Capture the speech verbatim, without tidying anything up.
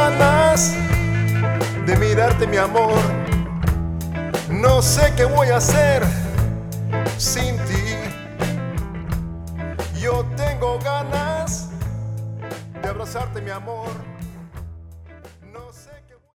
ganas de mirarte, mi amor. No sé qué voy a hacer sin ti. Yo tengo ganas de abrazarte, mi amor.